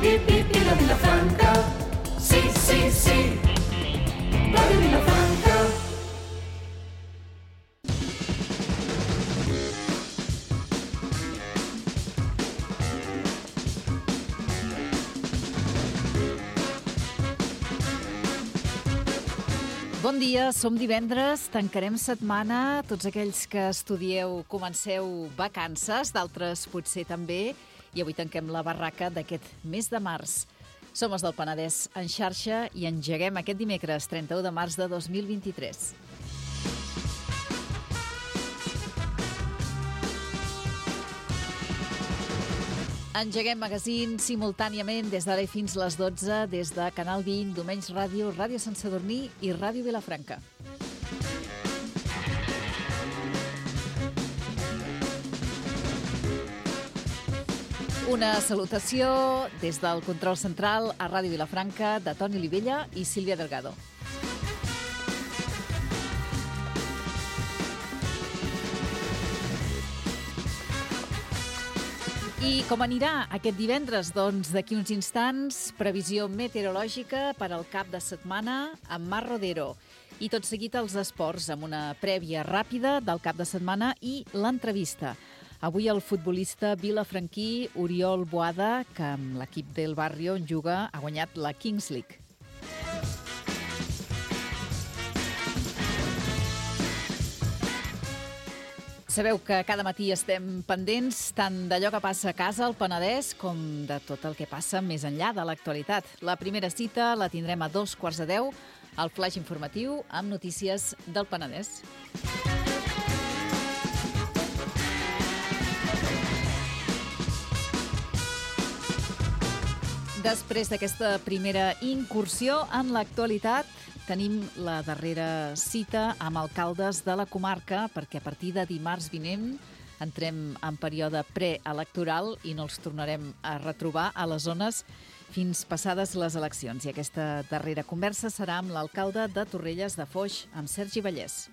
Vip, vip, vila, Vilafranca. Sí, sí, sí. Ràdio Vilafranca. Bon dia, som divendres, tancarem setmana. Tots aquells que estudieu comenceu vacances, d'altres potser també, i avui tanquem la barraca d'aquest mes de març. Som els del Penedès en xarxa i engeguem aquest dimecres, 31 de març de 2023. Engeguem magazín simultàniament des d'ara i fins les 12, des de Canal 20, Domenys Ràdio, Ràdio Sant Sadurní i Ràdio Vilafranca. Una salutació des del control central a Ràdio Vilafranca de Toni Olivella i Sílvia Delgado. I com anirà aquest divendres? Doncs d'aquí uns instants, previsió meteorològica per al cap de setmana amb Mar Rodero. I tot seguit els esports, amb una prèvia ràpida del cap de setmana i l'entrevista. Avui el futbolista vilafranquí Oriol Boada, que amb l'equip del Barrio en juga, ha guanyat la Kings League. Sabeu que cada matí estem pendents tant d'allò que passa a casa, al Penedès, com de tot el que passa més enllà de l'actualitat. La primera cita la tindrem a 9:45, al flaix informatiu amb notícies del Penedès. Després d'aquesta primera incursió en l'actualitat, tenim la darrera cita amb alcaldes de la comarca, perquè a partir de dimarts vinent entrem en període preelectoral i no els tornarem a retrobar a les zones fins passades les eleccions. I aquesta darrera conversa serà amb l'alcalde de Torrelles de Foix, amb Sergi Vallès.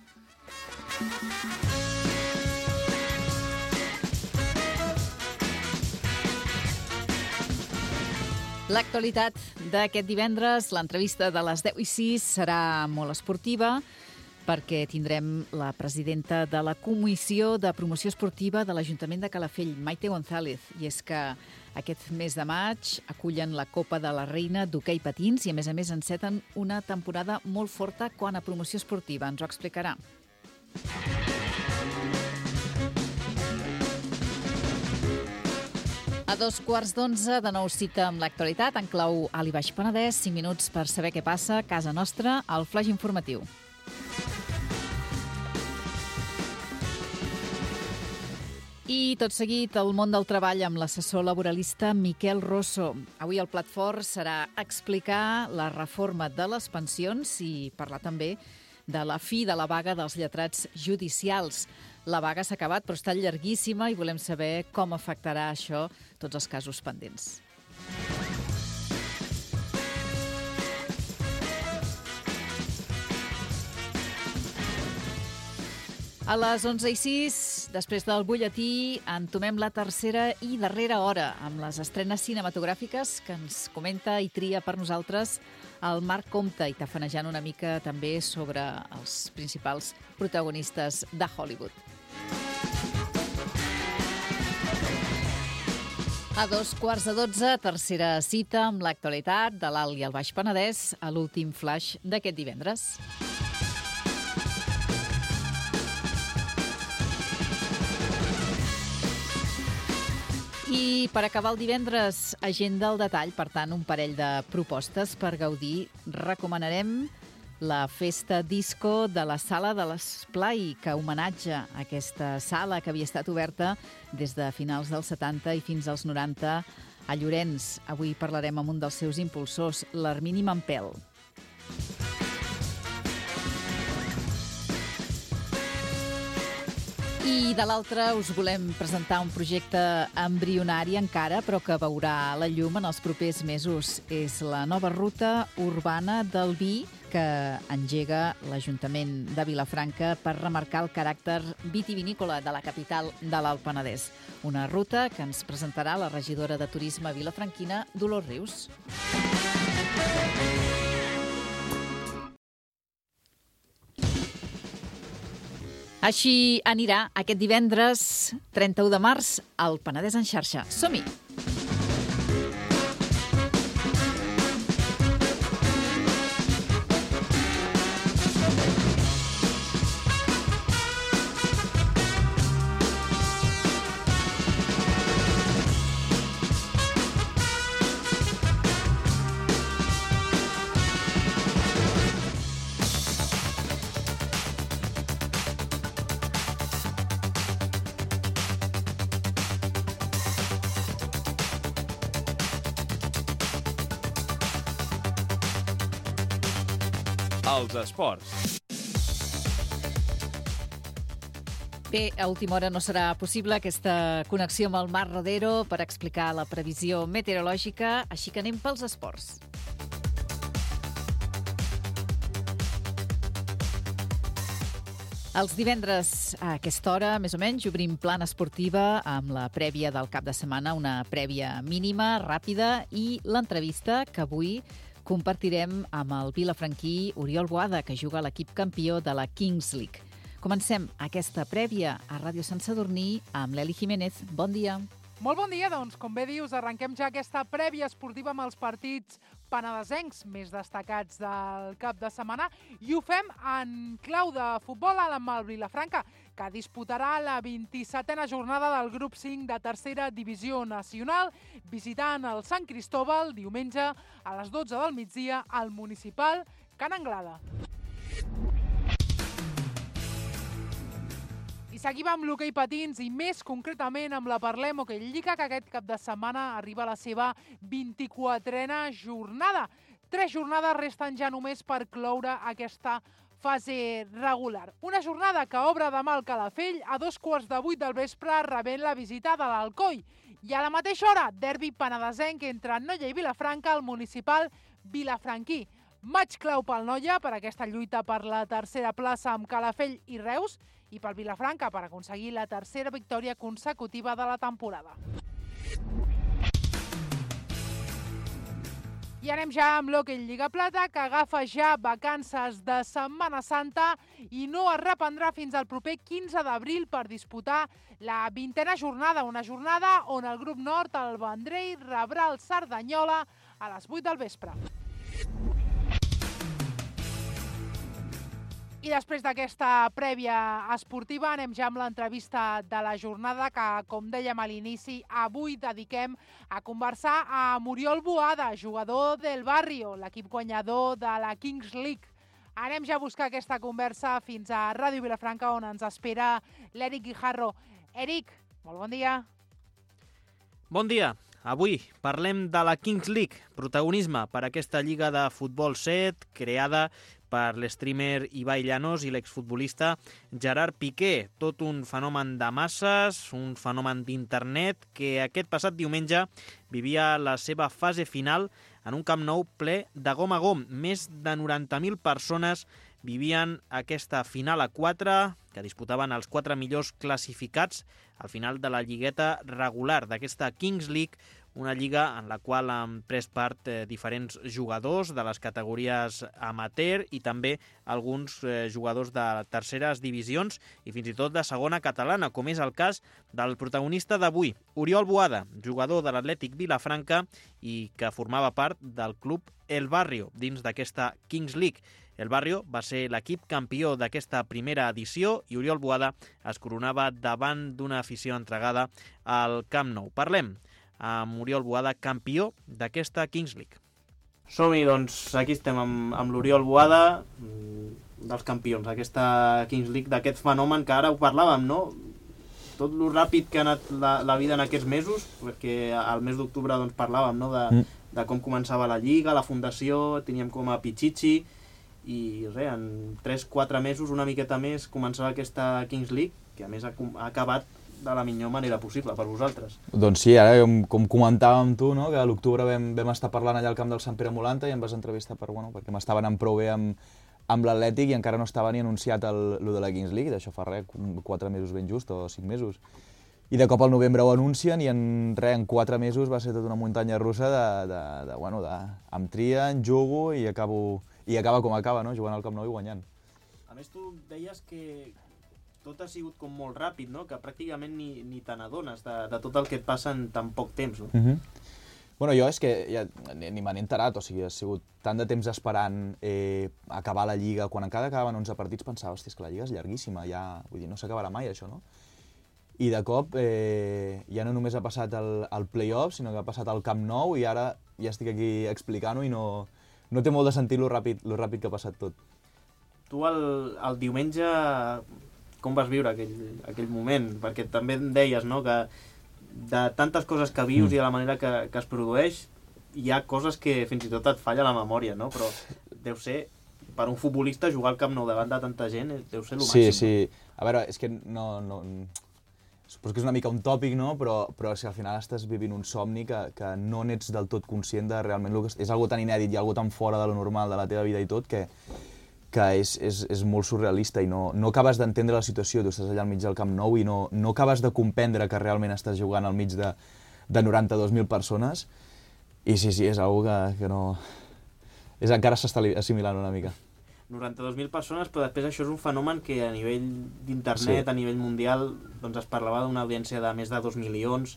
L'actualitat d'aquest divendres, l'entrevista de les 10:06, serà molt esportiva perquè tindrem la presidenta de la Comissió de Promoció Esportiva de l'Ajuntament de Calafell, Maite González. I és que aquest mes de maig acullen la Copa de la Reina d'hoquei patins i, a més, enceten una temporada molt forta quant a promoció esportiva. Ens ho explicarà. A 11:15, de nou cita amb l'actualitat en clau Alt i Baix Penedès, 5 minuts per saber què passa a casa nostra, al flaix informatiu. I tot seguit el món del treball amb l'assessor laboralista Miquel Rosso. Avui el plat fort serà explicar la reforma de les pensions i parlar també de la fi de la vaga dels lletrats judicials. La vaga s'ha acabat, però està llarguíssima i volem saber com afectarà això tots els casos pendents. A les 11:06, després del butlletí, entomem la tercera i darrera hora amb les estrenes cinematogràfiques que ens comenta i tria per nosaltres el Marc Comte, i tafanejant una mica també sobre els principals protagonistes de Hollywood. A 11:15, tercera cita amb l'actualitat de l'Alt i el Baix Penedès, a l'últim flaix d'aquest divendres. I per acabar el divendres, agenda al detall, per tant, un parell de propostes per gaudir. Recomanarem la festa disco de la Sala de l'Esplai, que homenatja aquesta sala que havia estat oberta des de finals dels 70 i fins als 90 a Llorenç. Avui parlarem amb un dels seus impulsors, l'Hermini Mampel. I de l'altra us volem presentar un projecte embrionari encara, però que veurà la llum en els propers mesos. És la nova ruta urbana del vi que engega l'Ajuntament de Vilafranca per remarcar el caràcter vitivinícola de la capital de l'Alt Penedès. Una ruta que ens presentarà la regidora de Turisme vilafranquina, Dolors Rius. Així anirà aquest divendres 31 de març al Penedès en xarxa. Som-hi! Els esports. Bé, a última hora no serà possible aquesta connexió amb el Mar Rodero per explicar la previsió meteorològica, així que anem pels esports. Els divendres a aquesta hora, més o menys, obrim plana esportiva amb la prèvia del cap de setmana, una prèvia mínima, ràpida, i l'entrevista que avui compartirem amb el vilafranquí Oriol Boada, que juga a l'equip campió de la Kings League. Comencem aquesta prèvia a Ràdio Sant Sadurní amb l'Eli Jiménez. Bon dia. Molt bon dia, doncs, com bé dius, arrenquem ja aquesta prèvia esportiva amb els partits penedesencs més destacats del cap de setmana i ho fem en clau de futbol amb el Vilafranca, que disputarà la 27a jornada del grup 5 de tercera divisió nacional, visitant el Sant Cristóbal diumenge a les 12 del migdia al municipal Can Anglada. I seguim amb l'hoquei patins i més concretament amb la Parlem Hoquei Lliga, que aquest cap de setmana arriba a la seva 24a jornada. 3 jornades resten ja només per cloure aquesta fase regular. Una jornada que obre demà al Calafell a 7:15 del vespre, rebent la visita de l'Alcoi. I a la mateixa hora, derbi penedesenc entre Noia i Vilafranca al municipal vilafranquí. Maig clau pel Noia per aquesta lluita per la tercera plaça amb Calafell i Reus i pel Vilafranca per aconseguir la tercera victòria consecutiva de la temporada. I anem ja amb l'hoquei Lliga Plata, que agafa ja vacances de Setmana Santa i no es reprendrà fins al proper 15 d'abril per disputar la 20a jornada, una jornada on el grup nord, el Vendrell, rebrà el Cerdanyola a les 8 del vespre. I després d'aquesta prèvia esportiva anem ja amb l'entrevista de la jornada que, com dèiem a l'inici, avui dediquem a conversar amb Oriol Boada, jugador del Barrio, l'equip guanyador de la Kings League. Anem ja a buscar aquesta conversa fins a Ràdio Vilafranca, on ens espera l'Eric Guijarro. Eric, molt bon dia. Bon dia. Avui parlem de la Kings League, protagonisme per aquesta lliga de futbol 7 creada per l'streamer Ibai Llanos i l'exfutbolista Gerard Piqué. Tot un fenomen de masses, un fenomen d'internet que aquest passat diumenge vivia la seva fase final en un Camp Nou ple de gom a gom. Més de 90.000 persones vivien aquesta final a 4, que disputaven els 4 millors classificats al final de la lligueta regular d'aquesta Kings League, una lliga en la qual han pres part diferents jugadors de les categories amateur i també alguns jugadors de terceres divisions i fins i tot de segona catalana, com és el cas del protagonista d'avui, Oriol Boada, jugador de l'Atlètic Vilafranca i que formava part del club El Barrio dins d'aquesta Kings League. El Barrio va ser l'equip campió d'aquesta primera edició i Oriol Boada es coronava davant d'una afició entregada al Camp Nou. Parlem amb Oriol Boada, campió d'aquesta Kings League. Som-hi, doncs aquí estem amb l'Oriol Boada, dels campions d'aquesta Kings League, d'aquest fenomen que ara ho parlàvem, no? Tot lo ràpid que ha anat la vida en aquests mesos, perquè al mes d'octubre doncs, parlàvem, no? de com començava la lliga, la fundació, teníem com a Pichichi, i res, en 3-4 mesos, una miqueta més, començava aquesta Kings League, que a més ha acabat de la millor manera possible per vosaltres. Doncs sí, ara com comentàvem tu, no? Que a l'octubre vam estar parlant allà al camp del Sant Pere Molanta i em vas entrevistar perquè m'estava anant prou bé amb l'Atlètic i encara no estava ni anunciat lo de la Kings League, d'això fa res, 4 mesos ben just o 5 mesos. I de cop al novembre ho anuncien i en 4 mesos va ser tota una muntanya russa em trien, jugo i acaba com acaba, no? Jugant al Camp Nou i guanyant. A més, tu deies que tot ha sigut com molt ràpid, no? Que pràcticament ni te n'adones de tot el que et passa en tan poc temps, no? Bueno, jo és que ja ni me n'he enterat, o sigui, ha sigut tant de temps esperant acabar la Lliga. Quan encara acabaven 11 partits pensava, hòstia, és que la Lliga és llarguíssima, ja, vull dir, no s'acabarà mai això, no? I de cop ja no només ha passat el play-off, sinó que ha passat al Camp Nou i ara ja estic aquí explicant-ho i no té molt de sentit lo ràpid que ha passat tot. Tu el diumenge com vas viure aquell moment? Perquè també em deies, no?, que de tantes coses que vius i de la manera que es produeix, hi ha coses que fins i tot et falla la memòria, no? Però deu ser, per un futbolista, jugar al Camp Nou davant de tanta gent deu ser el màxim. Sí. A veure, és que no... Suposo que és una mica un tòpic, no? Però si al final estàs vivint un somni que no n'ets del tot conscient de realment el que és algo tan inèdit i algo tan fora de lo normal de la teva vida i tot que és molt surrealista i no acabes d'entendre la situació. Tu estàs allà al mig del Camp Nou i no acabes de comprendre que realment estàs jugant al mig de 92.000 persones i sí, és algo que no... encara s'està assimilant una mica. 92.000 persones, però després això és un fenomen que a nivell d'internet, a nivell mundial, doncs es parlava d'una audiència de més de 2 milions.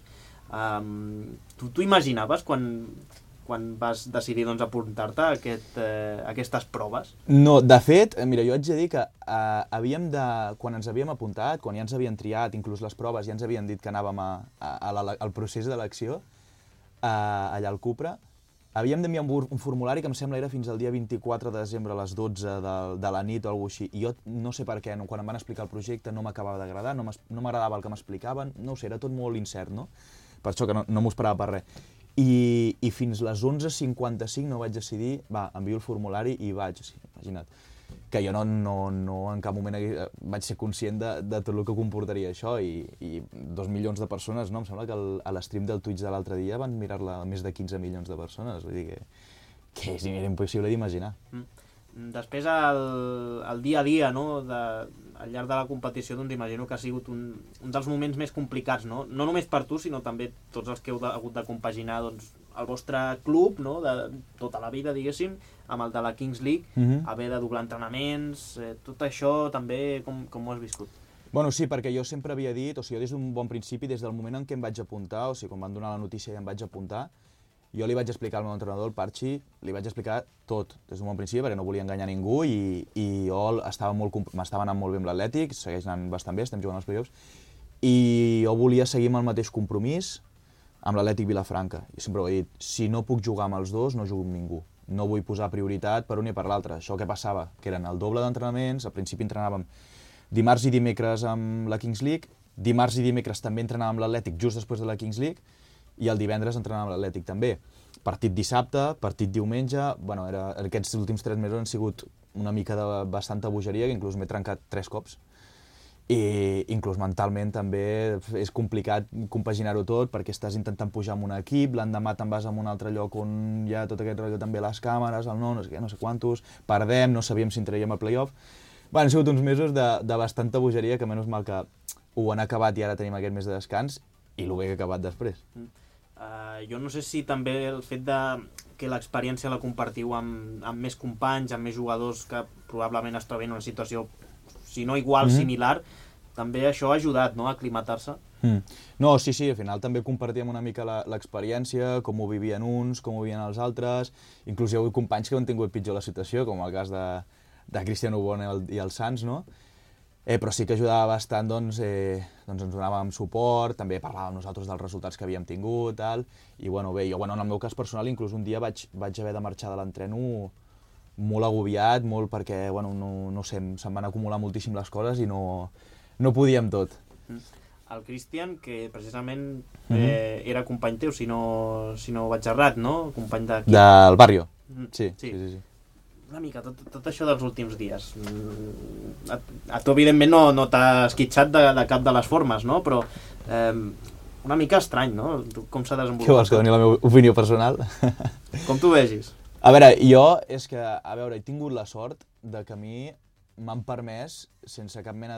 Tu imaginaves quan vas decidir apuntar-te a aquestes proves? No, de fet, mira, jo haig de dir que quan ens havíem apuntat, quan ja ens havien triat, inclús les proves, ja ens havien dit que anàvem al procés d'elecció, allà al Cupra, havíem d'enviar un formulari que em sembla era fins al dia 24 de desembre a les 12 de la nit o alguna cosa així. I jo no sé per què, quan em van explicar el projecte no m'acabava d'agradar, no m'agradava el que m'explicaven, no ho sé, era tot molt incert, no? Per això que no m'ho esperava per res. I fins les 11:55 no vaig decidir, envio el formulari i vaig, imagina't, que jo no en cap moment vaig ser conscient de tot el que comportaria això i 2 milions de persones, no? Em sembla que a l'estream del Twitch de l'altre dia van mirar-la més de 15 milions de persones, vull dir que era impossible d'imaginar. Després, el dia a dia, no? Al llarg de la competició, doncs imagino que ha sigut un dels moments més complicats, no? No només per tu, sinó també tots els que heu hagut de compaginar el vostre club, no? De tota la vida, diguéssim, amb el de la Kings League, haver de doblar entrenaments, tot això també com ho has viscut? Bueno, sí, perquè jo sempre havia dit, o sigui, jo des d'un bon principi, des del moment en què em vaig apuntar, o sigui, quan van donar la notícia i em vaig apuntar, jo li vaig explicar al meu entrenador, el Parchi, li vaig explicar tot, des d'un bon principi, perquè no volia enganyar ningú i jo m'estava anant molt bé amb l'Atlètic, segueix anant bastant bé, estem jugant als playoffs, i jo volia seguir amb el mateix compromís amb l'Atlètic Vilafranca. Jo sempre ho he dit, si no puc jugar amb els dos, no jugo amb ningú. No vull posar prioritat per un ni per l'altre. Això què passava? Que eren el doble d'entrenaments, al principi entrenàvem dimarts i dimecres amb la Kings League, dimarts i dimecres també entrenàvem amb l'Atlètic just després de la Kings League, i el divendres entrenàvem amb l'Atlètic també. Partit dissabte, partit diumenge, bueno, aquests últims 3 mesos han sigut una mica de bastanta bogeria, que inclús m'he trencat 3 cops. I inclús mentalment també és complicat compaginar-ho tot perquè estàs intentant pujar amb un equip, l'endemà te'n vas a un altre lloc on hi ha tot aquest rotllo també les càmeres, no sé quantos, perdem, no sabíem si entraríem al play-off. Han sigut uns mesos de bastanta bogeria que menys mal que ho han acabat i ara tenim aquest mes de descans i el bé que ha acabat després. Jo no sé si també el fet que l'experiència la compartiu amb més companys, amb més jugadors que probablement es troben en una situació, si no igual, similar, també això ha ajudat, no?, a aclimatar-se. No, sí, al final també compartíem una mica l'experiència, com ho vivien uns, com ho vivien els altres, inclús hi ha hagut companys que han tingut pitjor la situació, com el cas de Cristiano Bona i el Sants, no? Però sí que ajudava bastant, doncs ens donàvem suport, també parlàvem nosaltres dels resultats que havíem tingut, i bueno, bé, jo en el meu cas personal inclús un dia vaig haver de marxar de l'entreno molt agobiat, molt perquè, bueno, no sé, se'm van acumular moltíssim les coses i no podíem tot. El Cristian, que precisament era company teu, si no vaig errat, no? Company d'equip. Del barrio, sí. una mica tot això dels últims dies. A tu, evidentment, no t'ha esquitxat de cap de les formes, no? Però una mica estrany, no? Com s'ha desenvolupat? Què vols, que doni la meva opinió personal? Com tu vegis? A veure, jo és que, he tingut la sort de que a mi m'han permès, sense cap mena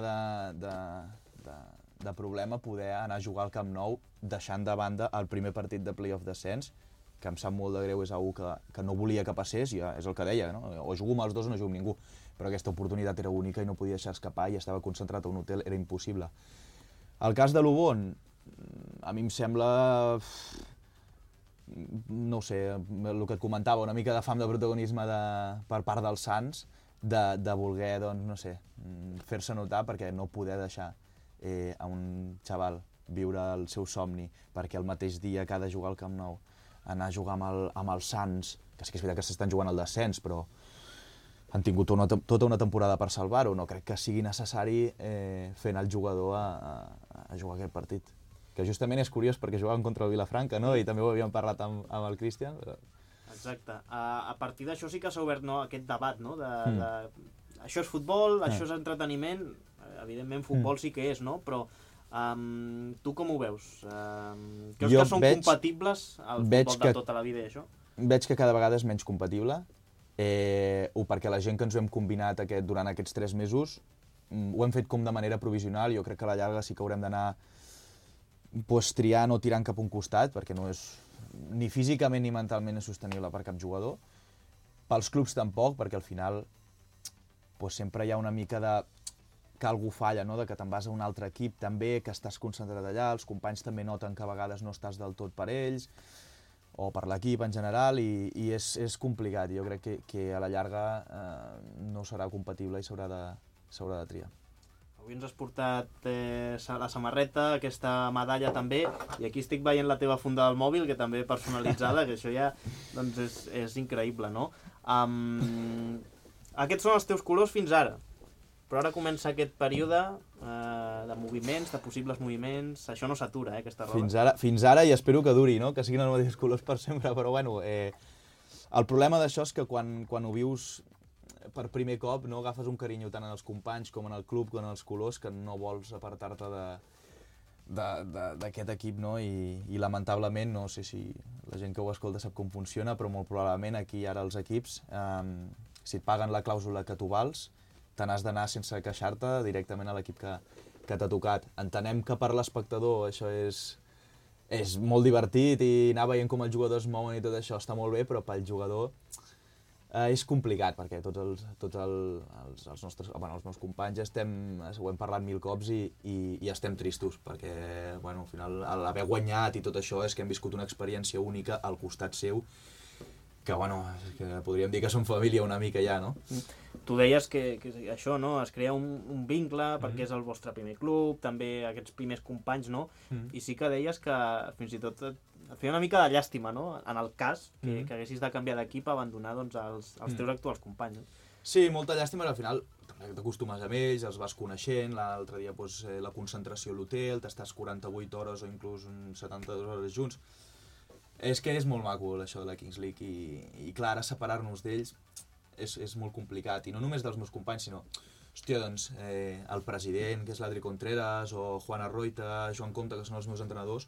de problema, poder anar a jugar al Camp Nou deixant de banda el primer partit de playoff descens, que em sap molt de greu, és algú que no volia que passés, i és el que deia, no? O jugo amb els dos o no jugo amb ningú, però aquesta oportunitat era única i no podia deixar escapar i estava concentrat a un hotel, era impossible. El cas de l'Ubon, a mi em sembla, no sé, el que et comentava, una mica de fam de protagonisme per part dels Sants, de voler, doncs, no sé, fer-se notar perquè no poder deixar a un xaval viure el seu somni, perquè el mateix dia que ha de jugar al Camp Nou, anar a jugar amb els Sants, que sí que és veritat que s'estan jugant al descens, però han tingut tota una temporada per salvar-ho, no crec que sigui necessari fer anar el jugador a jugar aquest partit. Que justament és curiós perquè jugaven contra el Vilafranca, no? I també ho havíem parlat amb el Cristian. Però... Exacte. A partir d'això sí que s'ha obert, no, aquest debat, no? Això és futbol, això és entreteniment, evidentment futbol sí que és, no? Però tu com ho veus? Creus que són compatibles el futbol de tota la vida i això? Veig que cada vegada és menys compatible, perquè la gent que ens ho hem combinat durant aquests 3 mesos ho hem fet com de manera provisional. Jo crec que a la llarga sí que haurem d'anar triant o tirant cap a un costat, perquè no és ni físicament ni mentalment és sostenible per cap jugador. Pels clubs tampoc, perquè al final sempre hi ha una mica de que algú falla, no? De que te'n vas a un altre equip també, que estàs concentrat allà, els companys també noten que a vegades no estàs del tot per ells, o per l'equip en general, i és complicat. Jo crec que a la llarga no serà compatible i s'haurà de triar. Avui ens has portat la samarreta, aquesta medalla també, i aquí estic veient la teva funda del mòbil, que també personalitzada, que això ja doncs és increïble, no? Aquests són els teus colors fins ara, però ara comença aquest període de moviments, de possibles moviments, això no s'atura, aquesta roba. Fins ara, i espero que duri, no? Que siguin els mateixos colors per sempre, però bueno, el problema d'això és que quan ho vius per primer cop, no, agafes un carinyo tant en els companys com en el club, com en els colors, que no vols apartar-te d'aquest equip, no? I lamentablement, no sé si la gent que ho escolta sap com funciona, però molt probablement aquí ara els equips, si et paguen la clàusula que tu vals, te n'has d'anar sense queixar-te directament a l'equip que t'ha tocat. Entenem que per l'espectador això és molt divertit i anar veient com els jugadors mouen i tot això està molt bé, però pel jugador és complicat, perquè tots els meus companys ho hem parlat 1000 cops i estem tristos, perquè al final l'haver guanyat i tot això és que hem viscut una experiència única al costat seu, que podríem dir que som família una mica ja, no? Tu deies que això, no? Es crea un vincle perquè és el vostre primer club, també aquests primers companys, no? I sí que deies que fins i tot et feia una mica de llàstima, no? En el cas que haguessis de canviar d'equip, abandonar doncs, els teus actuals companys. Sí, molta llàstima, al final t'acostumes amb ells, els vas coneixent, l'altre dia la concentració a l'hotel, t'estàs 48 hores o inclús 72 hores junts. És que és molt maco això de la Kings League i clar, ara separar-nos d'ells és molt complicat, i no només dels meus companys, sinó doncs, el president, que és l'Adri Contreras, o Juan Arroita, Joan Comte, que són els meus entrenadors,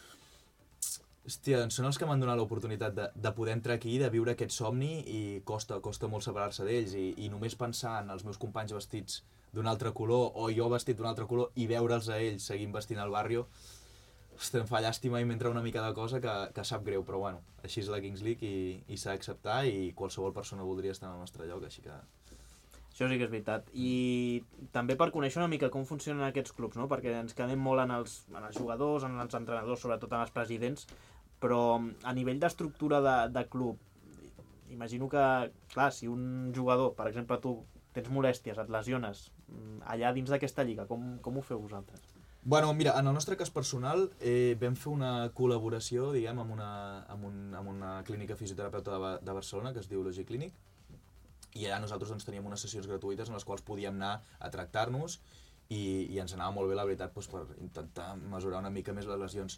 doncs són els que m'han donat l'oportunitat de poder entrar aquí, de viure aquest somni, i costa molt separar-se d'ells, i només pensar en els meus companys vestits d'un altre color, o jo vestit d'un altre color, i veure'ls a ells seguint vestint al barri, em fa llàstima i m'entra una mica de cosa que sap greu, però així és la Kings League i s'ha d'acceptar, i qualsevol persona voldria estar en el nostre lloc, així que... Això sí que és veritat. I també per conèixer una mica com funcionen aquests clubs, no? Perquè ens quedem molt en els jugadors, en els entrenadors, sobretot en els presidents, però a nivell d'estructura de club, imagino que, clar, si un jugador, per exemple tu, tens molèsties, et lesiones, allà dins d'aquesta lliga, com ho feu vosaltres? Mira, en el nostre cas personal vam fer una col·laboració, diguem, amb una clínica fisioterapeuta de Barcelona, que es diu Logi Clinic, i allà nosaltres doncs, teníem unes sessions gratuïtes en les quals podíem anar a tractar-nos, i ens anava molt bé, la veritat, per intentar mesurar una mica més les lesions.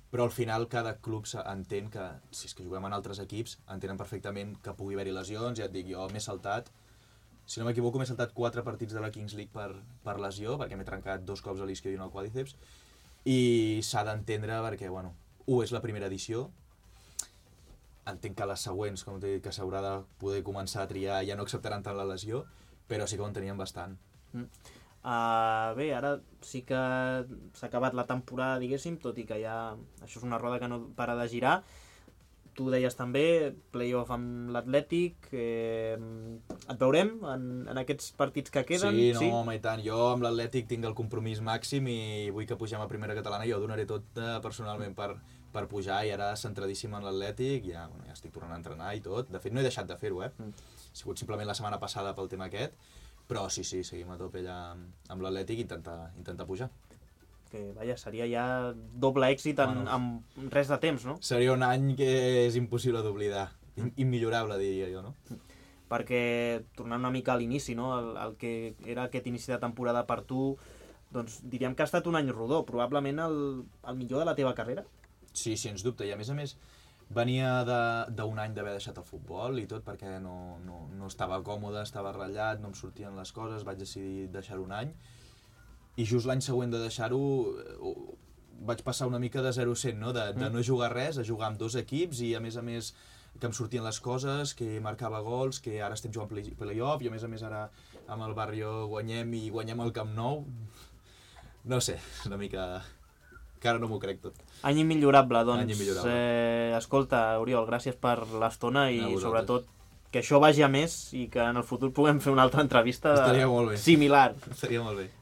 però al final cada club entén que, si és que juguem en altres equips, entenen perfectament que pugui haver-hi lesions. Ja et dic, jo m'he saltat, si no m'equivoco, m'he saltat 4 partits de la Kings League per lesió, perquè m'he trencat 2 cops a l'isquio i un al quàdriceps, i s'ha d'entendre perquè, bueno, és la primera edició, entenc que les següents, com t'he dit, que s'haurà de poder començar a triar, ja no acceptaran tant la lesió, però sí que ho entenien bastant. Bé, ara sí que s'ha acabat la temporada, diguéssim, tot i que ja això és una roda que no para de girar. Tu deies també, playoff amb l'Atlètic, et veurem en aquests partits que queden? Sí, home, i tant. Jo amb l'Atlètic tinc el compromís màxim i vull que pugem a primera catalana. Jo donaré tot personalment per pujar, i ara centradíssim en l'Atlètic, ja estic tornant a entrenar i tot. De fet, no he deixat de fer-ho, Ha sigut simplement la setmana passada pel tema aquest, però sí, seguim a tope allà amb l'Atlètic i intentar pujar. Que, vaja, seria ja doble èxit en res de temps, no? Seria un any que és impossible d'oblidar, immillorable, diria jo, no? Perquè, tornant una mica a l'inici, no? El que era aquest inici de temporada per tu, doncs diríem que ha estat un any rodó, probablement el millor de la teva carrera? Sí, sens dubte, i a més, venia d'un any d'haver deixat el futbol i tot, perquè no estava còmode, estava ratllat, no em sortien les coses, vaig decidir deixar un any, i just l'any següent de deixar-ho vaig passar una mica de 0-100, no? De no jugar res a jugar amb 2 equips, i a més que em sortien les coses, que marcava gols, que ara estem jugant playoff, i a més ara amb el Barrio guanyem el Camp Nou. No sé, una mica... que ara no m'ho crec tot. Any immillorable, doncs. Any immillorable. Escolta, Oriol, gràcies per l'estona i sobretot que això vagi a més i que en el futur puguem fer una altra entrevista similar. Estaria molt bé.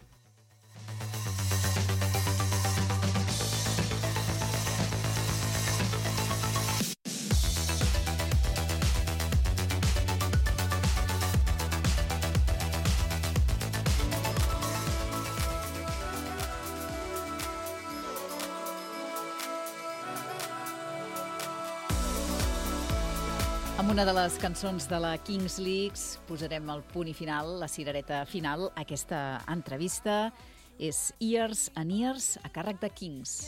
Amb una de les cançons de la Kings League posarem el punt i final, la cirereta final, a aquesta entrevista. És Years and Years, a càrrec de Kings.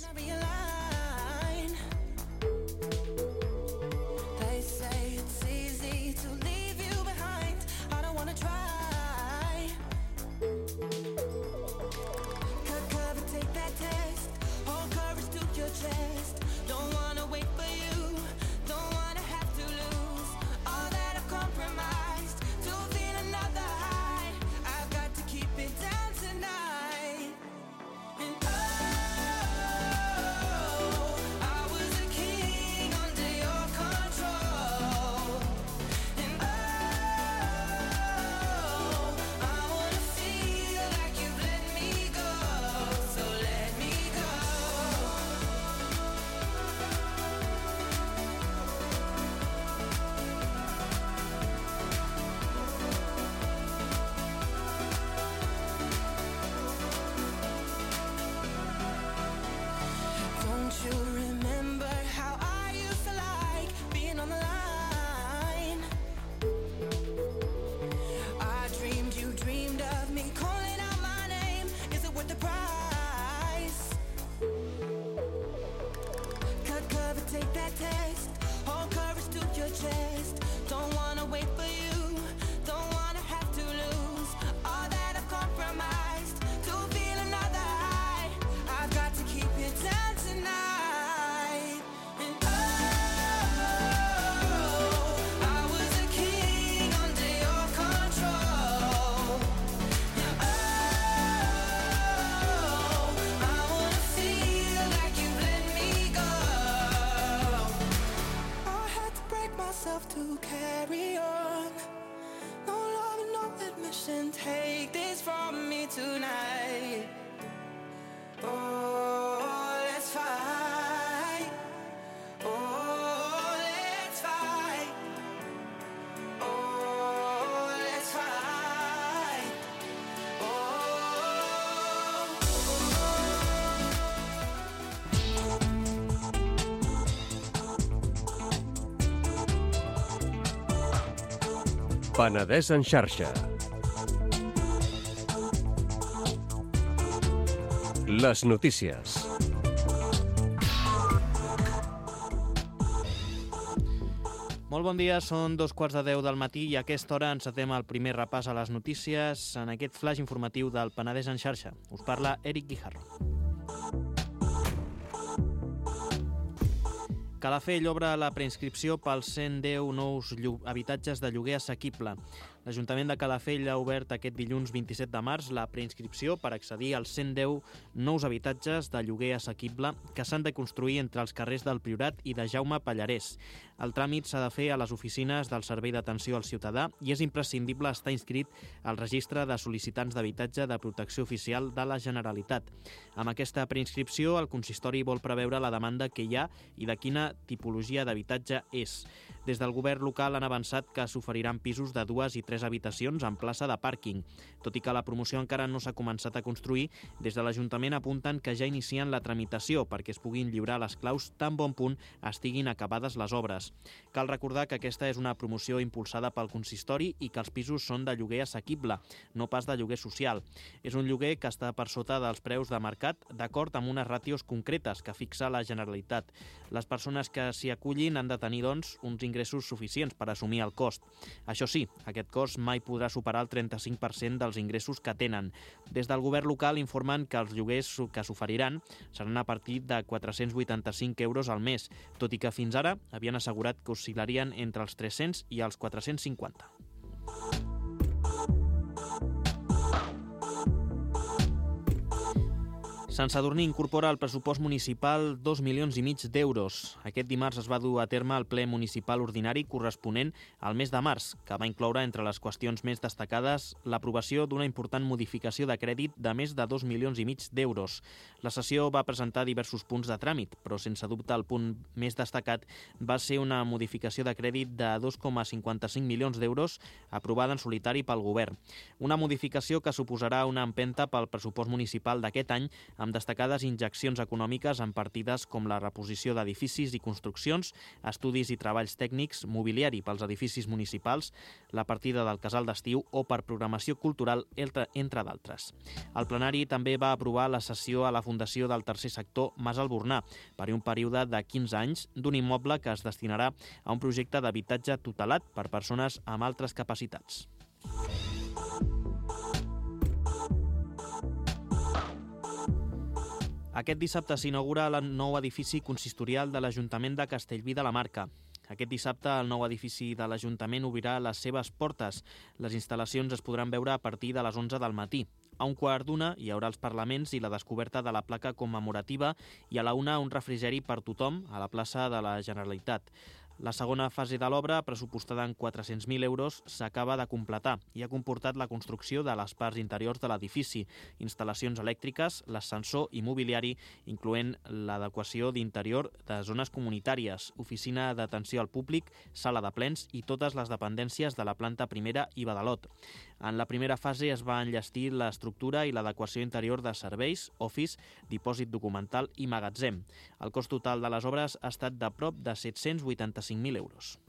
To carry on, no love and no admission. Take this from me tonight. Oh, let's fight. Oh, let's fight. Oh, let's fight. Penedès en xarxa. Les notícies. Molt bon dia, són 2:15 del matí i a aquesta hora encetem el primer repàs a les notícies en aquest flash informatiu del Penedès en xarxa. Us parla Eric Guijarro. Calafell obre la preinscripció pels 110 nous habitatges de lloguer assequible. L'Ajuntament de Calafell ha obert aquest dilluns 27 de març la preinscripció per accedir als 110 nous habitatges de lloguer assequible que s'han de construir entre els carrers del Priorat i de Jaume Pallarès. El tràmit s'ha de fer a les oficines del Servei d'Atenció al Ciutadà i és imprescindible estar inscrit al registre de sol·licitants d'habitatge de protecció oficial de la Generalitat. Amb aquesta preinscripció, el consistori vol preveure la demanda que hi ha i de quina tipologia d'habitatge és. Des del govern local han avançat que s'oferiran pisos de 2 i 3 habitacions en plaça de pàrquing. Tot i que la promoció encara no s'ha començat a construir, des de l'Ajuntament apunten que ja inicien la tramitació perquè es puguin lliurar les claus tan bon punt estiguin acabades les obres. Cal recordar que aquesta és una promoció impulsada pel consistori i que els pisos són de lloguer assequible, no pas de lloguer social. És un lloguer que està per sota dels preus de mercat d'acord amb unes ràtios concretes que fixa la Generalitat. Les persones que s'hi acullin han de tenir, doncs, uns ingressos suficients per assumir el cost. Això sí, aquest cost mai podrà superar el 35% dels ingressos que tenen. Des del govern local informen que els lloguers que s'oferiran seran a partir de 485 euros al mes, tot i que fins ara havien assegurat que oscil·larien entre els 300 i els 450. Sant Sadurní incorpora al pressupost municipal 2,5 milions d'euros. Aquest dimarts es va dur a terme el ple municipal ordinari corresponent al mes de març, que va incloure entre les qüestions més destacades l'aprovació d'una important modificació de crèdit de més de 2,5 milions d'euros. La sessió va presentar diversos punts de tràmit, però sense dubte el punt més destacat va ser una modificació de crèdit de 2,55 milions d'euros aprovada en solitari pel govern. Una modificació que suposarà una empenta pel pressupost municipal d'aquest any amb destacades injeccions econòmiques en partides com la reposició d'edificis i construccions, estudis i treballs tècnics, mobiliari pels edificis municipals, la partida del casal d'estiu o per programació cultural, entre d'altres. El plenari també va aprovar la cessió a la Fundació del Tercer Sector Mas Albornà per un període de 15 anys d'un immoble que es destinarà a un projecte d'habitatge tutelat per persones amb altres capacitats. Aquest dissabte s'inaugura el nou edifici consistorial de l'Ajuntament de Castellví de la Marca. Aquest dissabte el nou edifici de l'Ajuntament obrirà les seves portes. Les instal·lacions es podran veure a partir de les 11 del matí. A 1:15 hi haurà els parlaments i la descoberta de la placa commemorativa i a la 1 un refrigeri per tothom a la plaça de la Generalitat. La segona fase de l'obra, pressupostada en 400.000 euros, s'acaba de completar i ha comportat la construcció de les parts interiors de l'edifici, instal·lacions elèctriques, l'ascensor i mobiliari, incloent l'adequació d'interior de zones comunitàries, oficina d'atenció al públic, sala de plens i totes les dependències de la planta primera i Badalot. En la primera fase es va enllestir l'estructura i l'adequació interior de serveis, office, dipòsit documental i magatzem. El cost total de les obres ha estat de prop de 785.000 euros.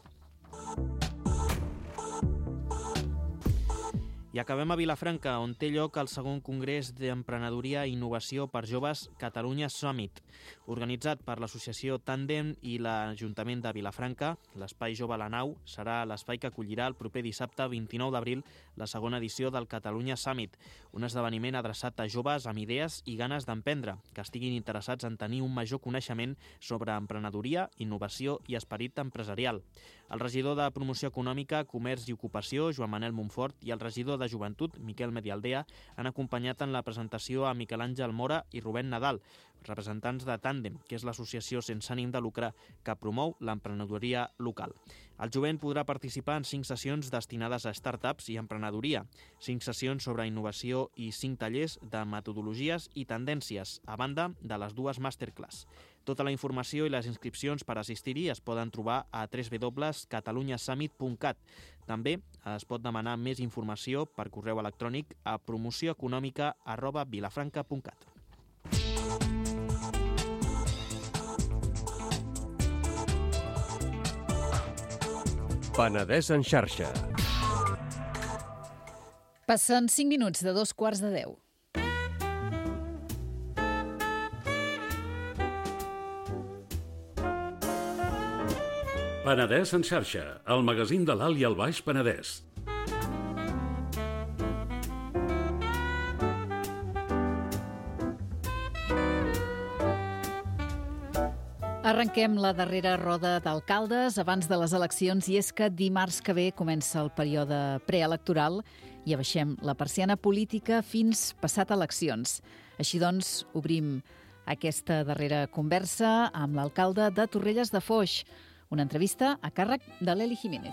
I acabem a Vilafranca, on té lloc el segon Congrés d'Emprenedoria i Innovació per Joves Catalunya Summit. Organitzat per l'associació Tàndem i l'Ajuntament de Vilafranca, l'Espai Jove a la Nau serà l'espai que acollirà el proper dissabte 29 d'abril la segona edició del Catalunya Summit, un esdeveniment adreçat a joves amb idees i ganes d'emprendre, que estiguin interessats en tenir un major coneixement sobre emprenedoria, innovació i esperit empresarial. El regidor de Promoció Econòmica, Comerç i Ocupació, Joan Manel Montfort, i el regidor de Joventut, Miquel Medialdea, han acompanyat en la presentació a Miquel Àngel Mora i Rubén Nadal, representants de Tàndem, que és l'associació sense ànim de lucre que promou l'emprenedoria local. El jovent podrà participar en 5 sessions destinades a startups i emprenedoria, 5 sessions sobre innovació i 5 tallers de metodologies i tendències, a banda de les 2 masterclass. Tota la informació i les inscripcions per assistir-hi es poden trobar a www.catalunyasummit.cat. També es pot demanar més informació per correu electrònic a promocioeconòmica@vilafranca.cat. Penedès en xarxa. Passen 5 minuts de 2:15. Penedès en xarxa, el magazín de l'Alt i el Baix Penedès. Arrenquem la darrera roda d'alcaldes abans de les eleccions i és que dimarts que ve comença el període preelectoral i abaixem la persiana política fins passat eleccions. Així doncs, obrim aquesta darrera conversa amb l'alcalde de Torrelles de Foix, una entrevista a càrrec de l'Eli Jiménez.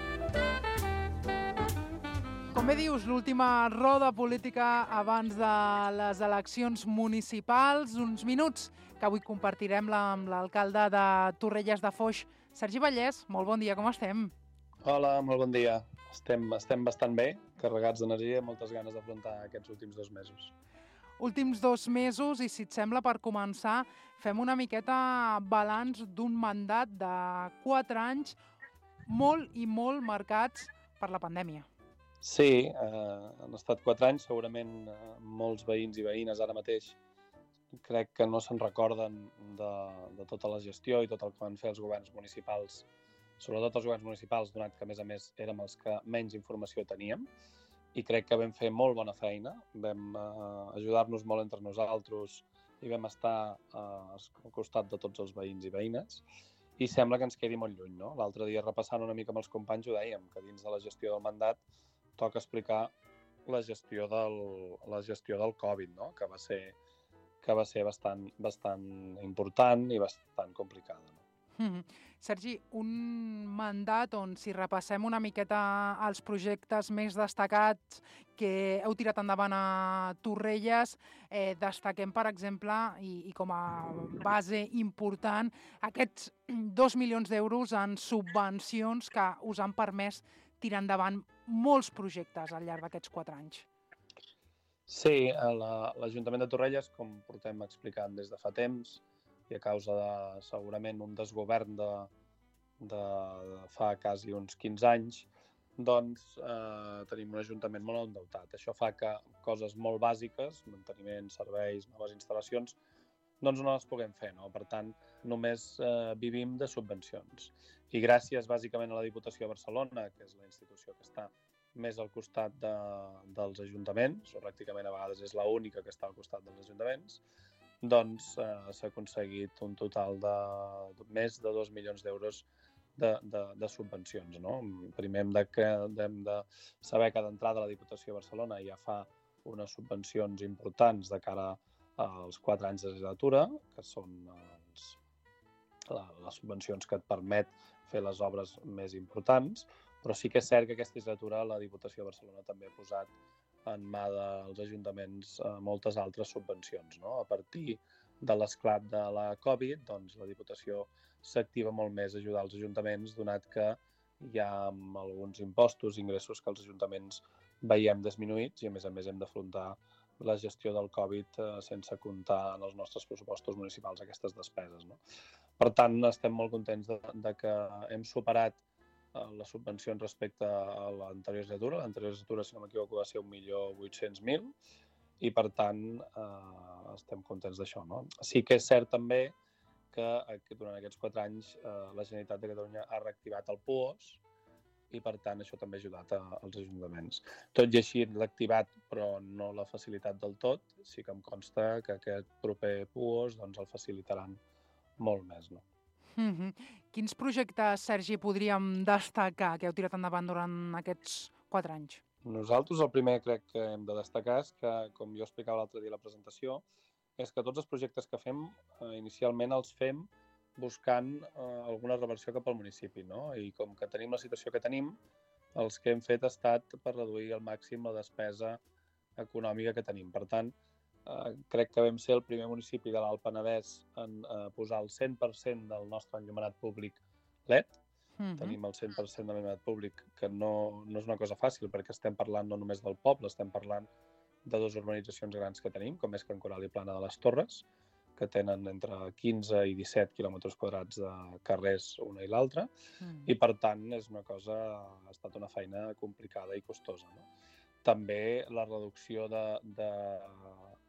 Com bé dius, l'última roda política abans de les eleccions municipals, uns minuts que avui compartirem amb l'alcalde de Torrelles de Foix, Sergi Vallès. Molt bon dia, com estem? Hola, molt bon dia. Estem bastant bé, carregats d'energia, moltes ganes d'afrontar aquests últims 2 mesos. Últims 2 mesos i, si et sembla, per començar, fem una miqueta balanç d'un mandat de 4 anys molt i molt marcats per la pandèmia. Sí, han estat 4 anys, segurament molts veïns i veïnes ara mateix crec que no se'n recorden de tota la gestió i tot el que van fer els governs municipals, sobretot els governs municipals, donat que, a més, érem els que menys informació teníem, i crec que vam fer molt bona feina, vam ajudar-nos molt entre nosaltres i vam estar al costat de tots els veïns i veïnes, i sembla que ens quedi molt lluny, no? L'altre dia, repassant una mica amb els companys, ho dèiem, que dins de la gestió del mandat toca explicar la gestió del Covid, no? Que va ser bastant important i bastant complicada. No? Sergi, un mandat on, si repassem una miqueta els projectes més destacats que heu tirat endavant a Torrelles, destaquem, per exemple, i com a base important, aquests 2 milions d'euros en subvencions que us han permès tirar endavant molts projectes al llarg d'aquests 4 anys. Sí, l'Ajuntament de Torrelles, com portem explicant des de fa temps, i a causa de, segurament, un desgovern de fa quasi uns 15 anys, doncs tenim un ajuntament molt endeutat. Això fa que coses molt bàsiques, manteniment, serveis, noves instal·lacions, doncs no les puguem fer, no? Per tant, només vivim de subvencions. I gràcies, bàsicament, a la Diputació de Barcelona, que és la institució que està més al costat dels ajuntaments, o pràcticament a vegades és l'única que està al costat dels ajuntaments, doncs s'ha aconseguit un total de més de 2 milions d'euros de subvencions. No? Primer hem de saber que d'entrada la Diputació de Barcelona ja fa unes subvencions importants de cara als 4 anys de legislatura, que són les subvencions que et permet fer les obres més importants, però sí que és cert que aquesta legislatura la Diputació de Barcelona també ha posat en mà dels ajuntaments moltes altres subvencions. No? A partir de l'esclat de la Covid, doncs, la Diputació s'activa molt més a ajudar els ajuntaments, donat que hi ha alguns impostos, ingressos que els ajuntaments veiem disminuïts i, a més hem d'afrontar la gestió del Covid sense comptar en els nostres pressupostos municipals aquestes despeses. No? Per tant, estem molt contents de que hem superat les subvencions respecte a l'anterior legislatura. L'anterior legislatura, si no m'equivoco, va ser 1.800.000 i, per tant, estem contents d'això. No? Sí que és cert també que durant aquests 4 anys la Generalitat de Catalunya ha reactivat el PUOS i, per tant, això també ha ajudat als ajuntaments. Tot i així l'ha activat, però no l'ha facilitat del tot. Sí que em consta que aquest proper PUOS doncs, el facilitaran molt més. No? Quins projectes, Sergi, podríem destacar que heu tirat endavant durant aquests 4 anys? Nosaltres el primer crec que hem de destacar és que, com jo explicava l'altre dia a la presentació, és que tots els projectes que fem inicialment els fem buscant alguna reversió cap al municipi. No? I com que tenim la situació que tenim, els que hem fet ha estat per reduir al màxim la despesa econòmica que tenim. Per tant, crec que vam ser el primer municipi de l'Alt Penedès en posar el 100% del nostre enllumenat públic LED. Tenim el 100% de l'enllumenat públic, que no és una cosa fàcil, perquè estem parlant no només del poble, estem parlant de 2 urbanitzacions grans que tenim, com és Can Coral i Plana de les Torres, que tenen entre 15 i 17 quilòmetres quadrats de carrers una i l'altra, i per tant ha estat una feina complicada i costosa. No? També la reducció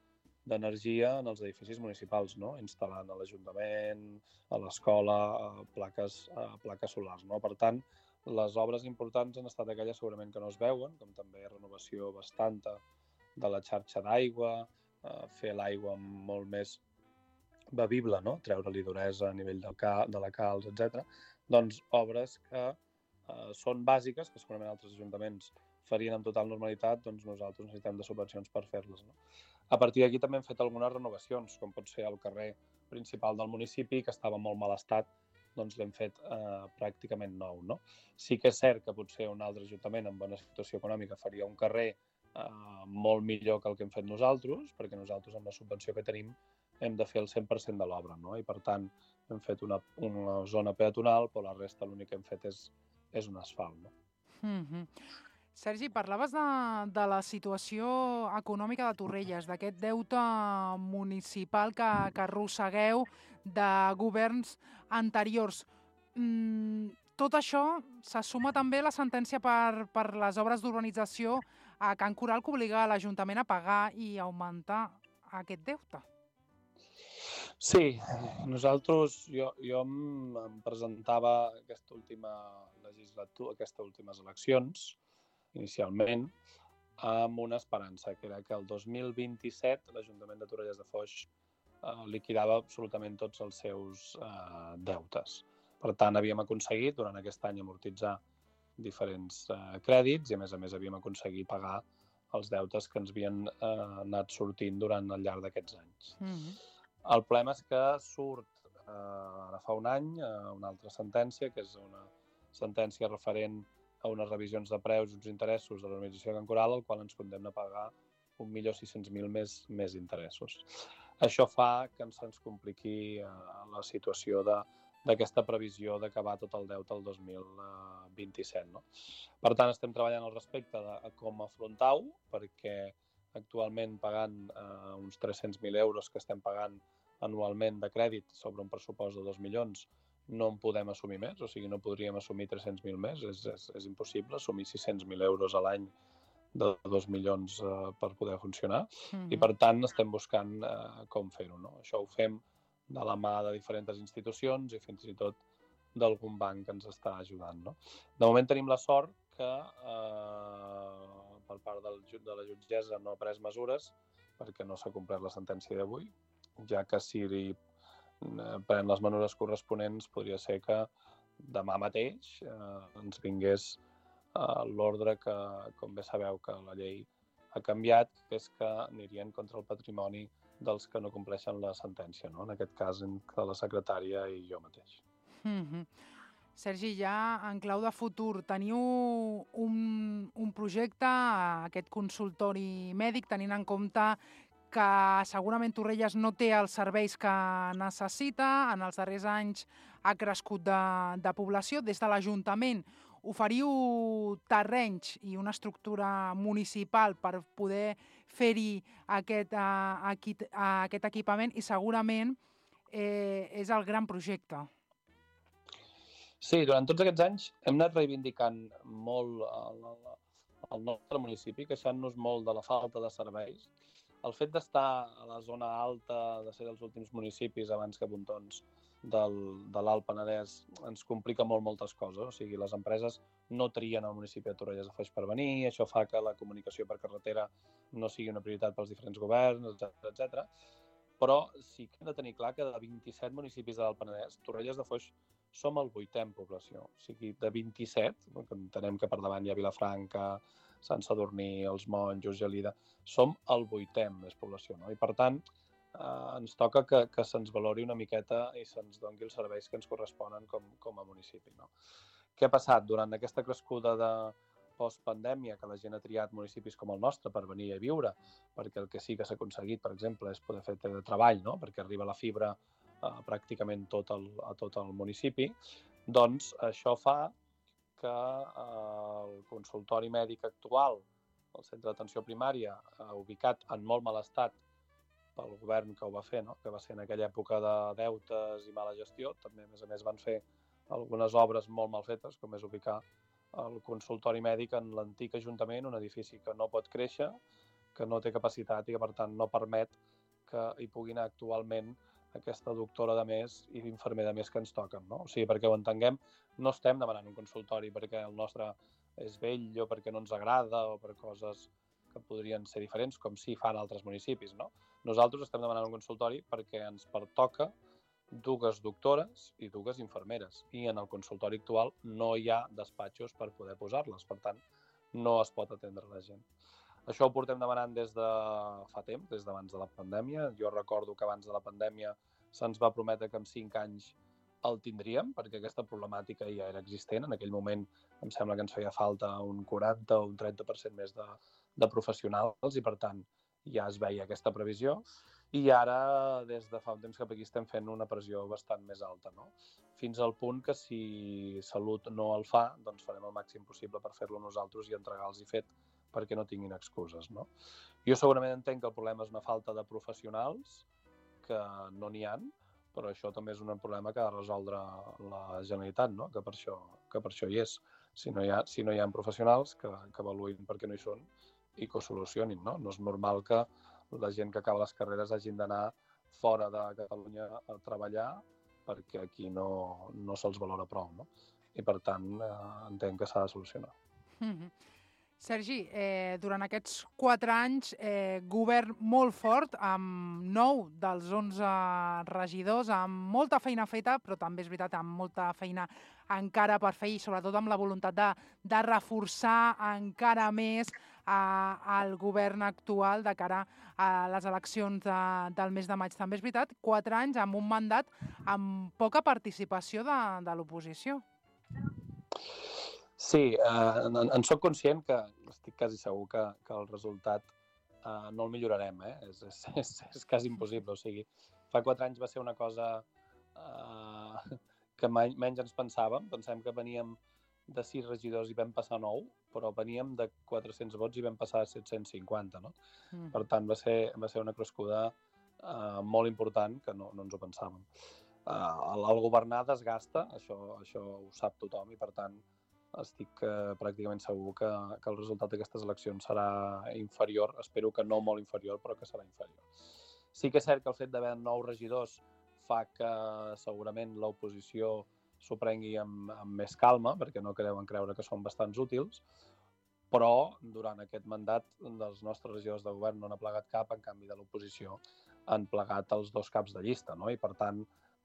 d'energia en els edificis municipals, no? Instal·lant a l'Ajuntament, a l'escola, plaques solars, no? Per tant, les obres importants han estat aquelles segurament que no es veuen, com també renovació bastanta de la xarxa d'aigua, fer l'aigua molt més bevible, no? Treure-li duresa a nivell de la calç, etc. Doncs obres que són bàsiques, que segurament altres ajuntaments farien amb total normalitat, doncs nosaltres necessitem de subvencions per fer-les, no? A partir d'aquí també hem fet algunes renovacions, com pot ser el carrer principal del municipi, que estava en molt mal estat, doncs l'hem fet pràcticament nou, no? Sí que és cert que potser un altre ajuntament amb bona situació econòmica faria un carrer molt millor que el que hem fet nosaltres, perquè nosaltres amb la subvenció que tenim hem de fer el 100% de l'obra, no? I per tant hem fet una zona peatonal, però la resta l'únic que hem fet és un asfalt, no? Sergi, parlaves de la situació econòmica de Torrelles, d'aquest deute municipal que arrossegueu de governs anteriors. Tot això se suma també la sentència per les obres d'urbanització a Can Coral, que obliga l'Ajuntament a pagar i augmentar aquest deute. Sí, jo em presentava aquesta última legislatura, aquestes últimes eleccions, inicialment, amb una esperança, que era que el 2027 l'Ajuntament de Torrelles de Foix liquidava absolutament tots els seus deutes. Per tant, havíem aconseguit durant aquest any amortitzar diferents crèdits i, a més havíem aconseguit pagar els deutes que ens havien anat sortint durant el llarg d'aquests anys. El problema és que surt ara fa un any una altra sentència, que és una sentència referent a unes revisions de preus i uns interessos de l'organització de Can Coral, el qual ens condemna a pagar 1.600.000 més interessos. Això fa que se'ns compliqui la situació d'aquesta previsió d'acabar tot el deute el 2027. No? Per tant, estem treballant al respecte de com afrontar-ho, perquè actualment pagant uns 300.000 euros que estem pagant anualment de crèdit sobre un pressupost de 2 milions, no en podem assumir més, o sigui, no podríem assumir 300.000 més, és impossible assumir 600.000 euros a l'any de 2 milions per poder funcionar, i per tant estem buscant com fer-ho. No? Això ho fem de la mà de diferents institucions i fins i tot d'algun banc que ens està ajudant. No? De moment tenim la sort que per part de la jutgessa no ha pres mesures perquè no s'ha complert la sentència d'avui, ja que si pren les mesures corresponents podria ser que demà mateix ens vingués l'ordre que, com bé sabeu, que la llei ha canviat, que és que anirien contra el patrimoni dels que no compleixen la sentència, no? En aquest cas, entre la secretària i jo mateix. Sergi, ja en clau de futur, teniu un projecte, aquest consultori mèdic, tenint en compte que segurament Torrelles no té els serveis que necessita, en els darrers anys ha crescut de població. Des de l'Ajuntament oferiu terrenys i una estructura municipal per poder fer-hi aquest equipament i segurament és el gran projecte. Sí, durant tots aquests anys hem anat reivindicant molt el nostre municipi, queixant-nos molt de la falta de serveis. El fet d'estar a la zona alta, de ser dels últims municipis abans que Pontons de l'Alt Penedès, ens complica moltes coses. O sigui, les empreses no trien el municipi de Torrelles de Foix per venir, això fa que la comunicació per carretera no sigui una prioritat pels diferents governs, etc. Però sí que hem de tenir clar que de 27 municipis de l'Alt Penedès, Torrelles de Foix som el 8è en població. O sigui, de 27, entenem que per davant hi ha Vilafranca, Sant Sadurní, els Monjos, Gelida, som el 8è en més població, no? I per tant, ens toca que se'ns valori una miqueta i se'ns doni els serveis que ens corresponen com a municipi. No? Què ha passat? Durant aquesta crescuda de postpandèmia, que la gent ha triat municipis com el nostre per venir a viure, perquè el que sí que s'ha aconseguit, per exemple, és poder fer teletreball, no? Perquè arriba la fibra pràcticament a tot el municipi, doncs això fa que el consultori mèdic actual, el centre d'atenció primària, ubicat en molt mal estat pel govern que ho va fer, no? Que va ser en aquella època de deutes i mala gestió, també a més van fer algunes obres molt mal fetes, com és ubicar el consultori mèdic en l'antic ajuntament, un edifici que no pot créixer, que no té capacitat i que per tant no permet que hi pugui anar actualment aquesta doctora de més i l'infermer de més que ens toquen, no? O sigui, perquè ho entenguem, no estem demanant un consultori perquè el nostre és vell o perquè no ens agrada o per coses que podrien ser diferents, com sí fan altres municipis, no? Nosaltres estem demanant un consultori perquè ens pertoca 2 doctores i 2 infermeres. I en el consultori actual no hi ha despatxos per poder posar-les. Per tant, no es pot atendre la gent. Això ho portem demanant des de fa temps, des d'abans de la pandèmia. Jo recordo que abans de la pandèmia se'ns va prometre que en 5 anys el tindríem, perquè aquesta problemàtica ja era existent. En aquell moment em sembla que ens feia falta un 40 o un 30% més de professionals i, per tant, ja es veia aquesta previsió. I ara, des de fa un temps cap aquí, estem fent una pressió bastant més alta, no? Fins al punt que si Salut no el fa, doncs farem el màxim possible per fer-lo nosaltres i entregar-los fet perquè no tinguin excuses, no? Jo segurament entenc que el problema és una falta de professionals, que no n'hi ha, però això també és un problema que ha de resoldre la Generalitat, no? Que per això hi és. Si no hi ha professionals, que avaluïn per què no hi són i que ho solucionin, no? No és normal que la gent que acaba les carreres hagin d'anar fora de Catalunya a treballar perquè aquí no se'ls valora prou, no? I, per tant, entenc que s'ha de solucionar. Sergi, durant aquests 4 anys, govern molt fort, amb 9 dels 11 regidors, amb molta feina feta, però també és veritat, amb molta feina encara per fer i sobretot amb la voluntat de reforçar encara més el govern actual de cara a les eleccions del mes de maig. També és veritat, 4 anys amb un mandat amb poca participació de l'oposició. Sí, en soc conscient que estic quasi segur que el resultat no el millorarem, és quasi impossible. O sigui, fa 4 anys va ser una cosa que menys ens pensàvem. Pensem que veníem de 6 regidors i vam passar 9, però veníem de 400 vots i vam passar a 750, no? Per tant, va ser una crescuda molt important que no ens ho pensàvem. El governar desgasta, això ho sap tothom, i per tant estic pràcticament segur que el resultat d'aquestes eleccions serà inferior. Espero que no molt inferior, però que serà inferior. Sí que és cert que el fet d'haver 9 regidors fa que segurament l'oposició s'ho prengui amb més calma, perquè no deuen creure que són bastants útils, però durant aquest mandat dels nostres regidors de govern no n'ha plegat cap, en canvi de l'oposició han plegat els 2 caps de llista, no? I per tant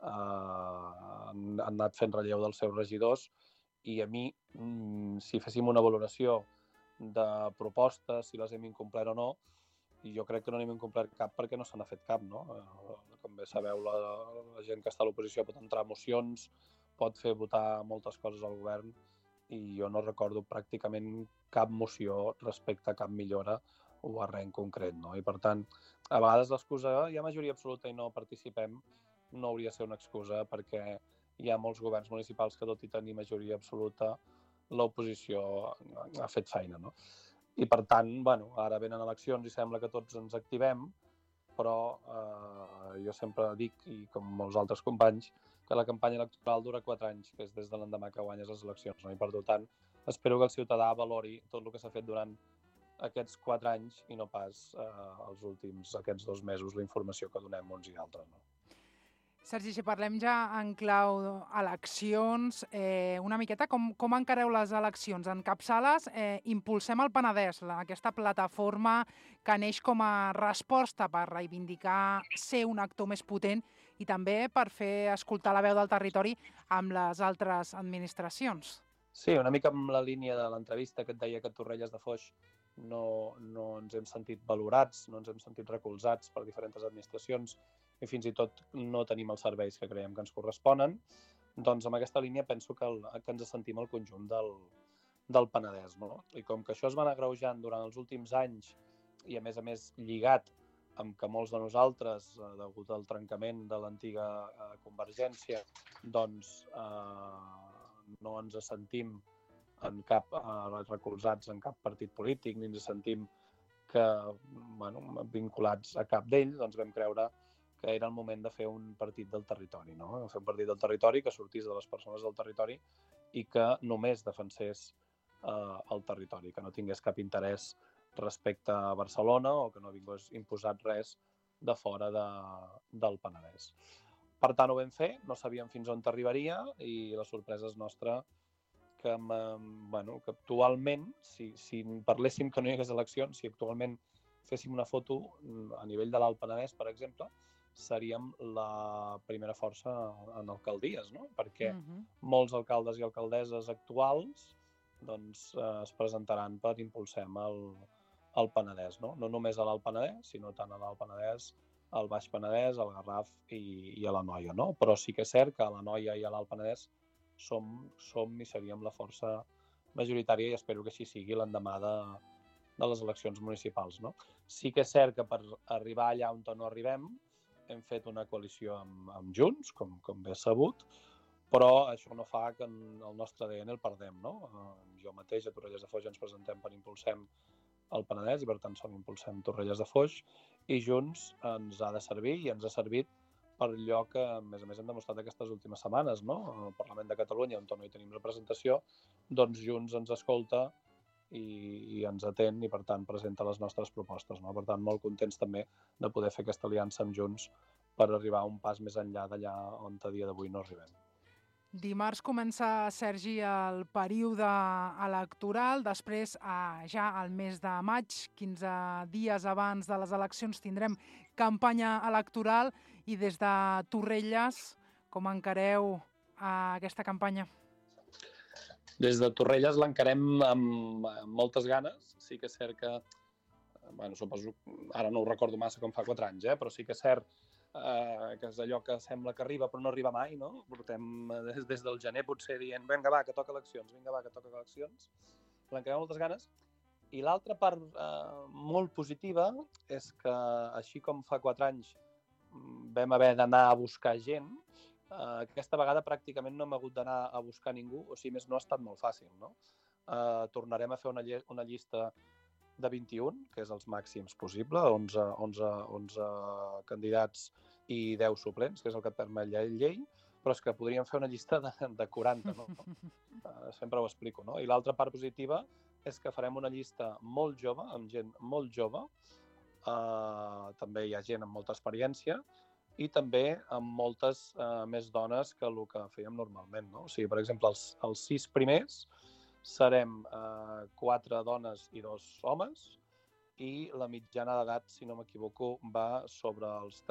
han anat fent relleu dels seus regidors. I a mi, si féssim una valoració de propostes, si les hem incomplert o no, jo crec que no n'hem incomplert cap perquè no se n'ha fet cap, no? Com bé sabeu, la gent que està a l'oposició pot entrar mocions, pot fer votar moltes coses al govern, i jo no recordo pràcticament cap moció respecte a cap millora o a res en concret, no? I per tant, a vegades l'excusa hi ha majoria absoluta i no participem no hauria de ser una excusa, perquè hi ha molts governs municipals que, tot i tenir majoria absoluta, l'oposició ha fet feina, no? I, per tant, ara venen eleccions i sembla que tots ens activem, però jo sempre dic, i com molts altres companys, que la campanya electoral dura 4 anys, que és des de l'endemà que guanyes les eleccions, no? I, per tant, espero que el ciutadà valori tot el que s'ha fet durant aquests 4 anys i no pas els últims, aquests 2 mesos, la informació que donem uns i altres, no? Sergi, si parlem ja en clau eleccions, una miqueta, com encareu les eleccions? Encapçales Impulsem el Penedès, aquesta plataforma que neix com a resposta per reivindicar ser un actor més potent i també per fer escoltar la veu del territori amb les altres administracions. Sí, una mica amb la línia de l'entrevista que et deia que a Torrelles de Foix no ens hem sentit valorats, no ens hem sentit recolzats per diferents administracions, i fins i tot no tenim els serveis que creiem que ens corresponen. Doncs amb aquesta línia penso que ens sentim el conjunt del Penedès, no? I com que això es va anar agreujant durant els últims anys i, a més, lligat amb que molts de nosaltres, degut al trencament de l'antiga Convergència, doncs no ens sentim recolzats en cap partit polític, ni ens sentim vinculats a cap d'ells, doncs vam creure que era el moment de fer un partit del territori, no? Fer un partit del territori que sortís de les persones del territori i que només defensés el territori, que no tingués cap interès respecte a Barcelona o que no vingués imposat res de fora del Penedès. Per tant, ho vam fer, no sabíem fins on arribaria i la sorpresa és nostra que actualment, si parléssim que no hi hagués eleccions, si actualment féssim una foto a nivell de l'Alt Penedès, per exemple, seríem la primera força en alcaldies, no? Perquè molts alcaldes i alcaldesses actuals doncs, es presentaran per impulsem el Penedès, no? No només a l'Alt Penedès, sinó tant a l'Alt Penedès, al Baix Penedès, al Garraf i a l'Anoia, no? Però sí que és cert que a l'Anoia i a l'Alt Penedès som i seríem la força majoritària i espero que així sigui l'endemà de les eleccions municipals, no? Sí que és cert que per arribar allà on no arribem hem fet una coalició amb Junts, com bé sabut, però això no fa que el nostre ADN el perdem, no? Jo mateix a Torrelles de Foix ens presentem per Impulsem el Penedès i per tant som Impulsem Torrelles de Foix i Junts ens ha de servir i ens ha servit per allò que, a més hem demostrat aquestes últimes setmanes, no? Al Parlament de Catalunya, on no hi tenim representació, doncs Junts ens escolta i ens atén i, per tant, presenta les nostres propostes, no? Per tant, molt contents també de poder fer aquesta aliança amb Junts per arribar un pas més enllà d'allà on a dia d'avui no arribem. Dimarts comença, Sergi, el període electoral. Després, ja al mes de maig, 15 dies abans de les eleccions, tindrem campanya electoral. I des de Torrelles, com encareu aquesta campanya? Des de Torrelles l'encarem amb moltes ganes. Sí que és cert que, suposo, ara no ho recordo massa com fa 4 anys, però sí que és cert que és allò que sembla que arriba però no arriba mai, no? Portem des del gener potser dient vinga va, que toca eleccions, l'encarem amb moltes ganes. I l'altra part molt positiva és que així com fa 4 anys vam haver d'anar a buscar gent, aquesta vegada pràcticament no hem hagut d'anar a buscar ningú, o sigui, més no ha estat molt fàcil, no? Tornarem a fer una llista de 21, que és els màxims possible, 11 candidats i 10 suplents, que és el que et permet la llei, però és que podríem fer una llista de 40, no? Sempre ho explico, no? I l'altra part positiva és que farem una llista molt jove, amb gent molt jove, també hi ha gent amb molta experiència i també amb moltes més dones que el que fèiem normalment, no? O sigui, per exemple, els 6 primers serem 4 dones i 2 homes i la mitjana d'edat, si no m'equivoco, va sobre els